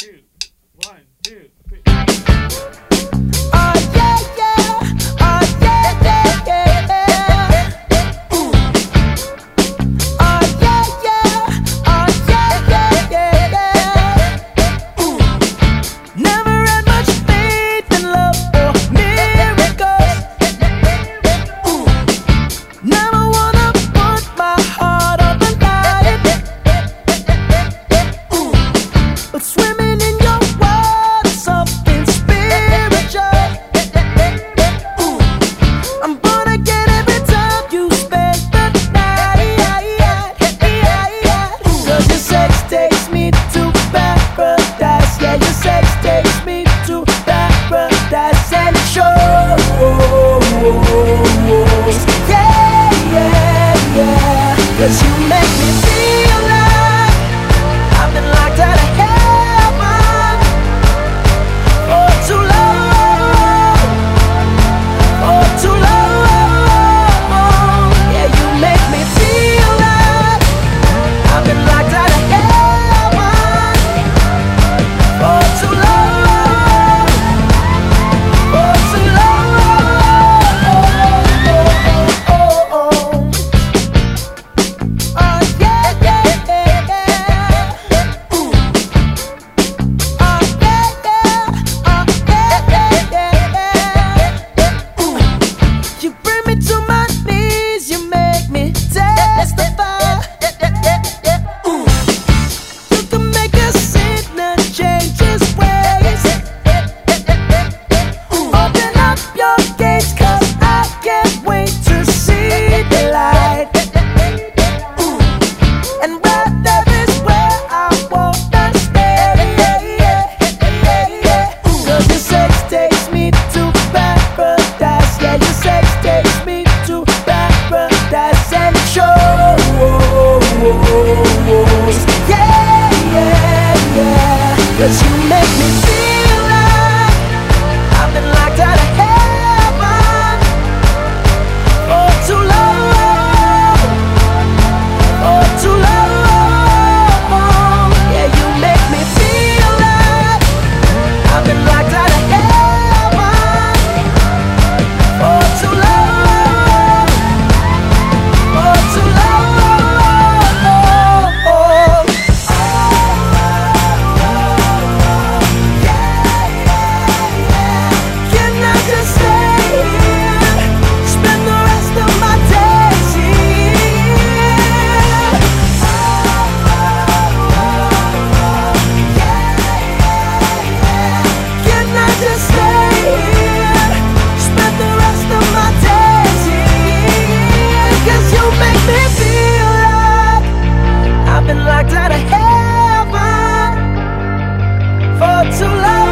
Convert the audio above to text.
two, 1, 2, 3. Oh yeah, yeah. Oh yeah, yeah, yeah. Ooh. Oh yeah, yeah. Oh yeah, yeah, yeah. Ooh. Never had much faith in love or miracles. Ooh. Never wanna put my heart on the line. Ooh. But swimming in your world is something spiritual. Ooh. I'm born again every time you spend the night. 'Cause your sex takes me to paradise. Yeah, your sex takes me to paradise and shows. Yeah, yeah, yeah. 'Cause you make me feel like I've been locked out of heaven for too long, for too long. Yeah, you make me feel like I've been locked out of heaven for too long, for too long. Oh yeah, yeah, yeah, yeah. Ooh. Oh yeah, yeah. Oh yeah, yeah, yeah. Ooh. You bring me to my knees, you make me testify. Ooh. You can make a sinner change his ways. Open up your gates, 'cause I can't wait to see the light. Ooh. And right there is where I wanna stay. 'Cause your sex takes me to paradise. Yeah, your sex takes me to paradise and shows. Yeah, yeah, yeah. 'Cause you make me feel like I've been locked out of heaven for too long, for too long. Yeah, you make me feel like I've been locked out of heaven for too long, for too long. Can I just stay here, spend the rest of my days here? Can I just stay here, spend the rest of my days here? 'Cause you make me feel like I've been locked out of heaven for too long.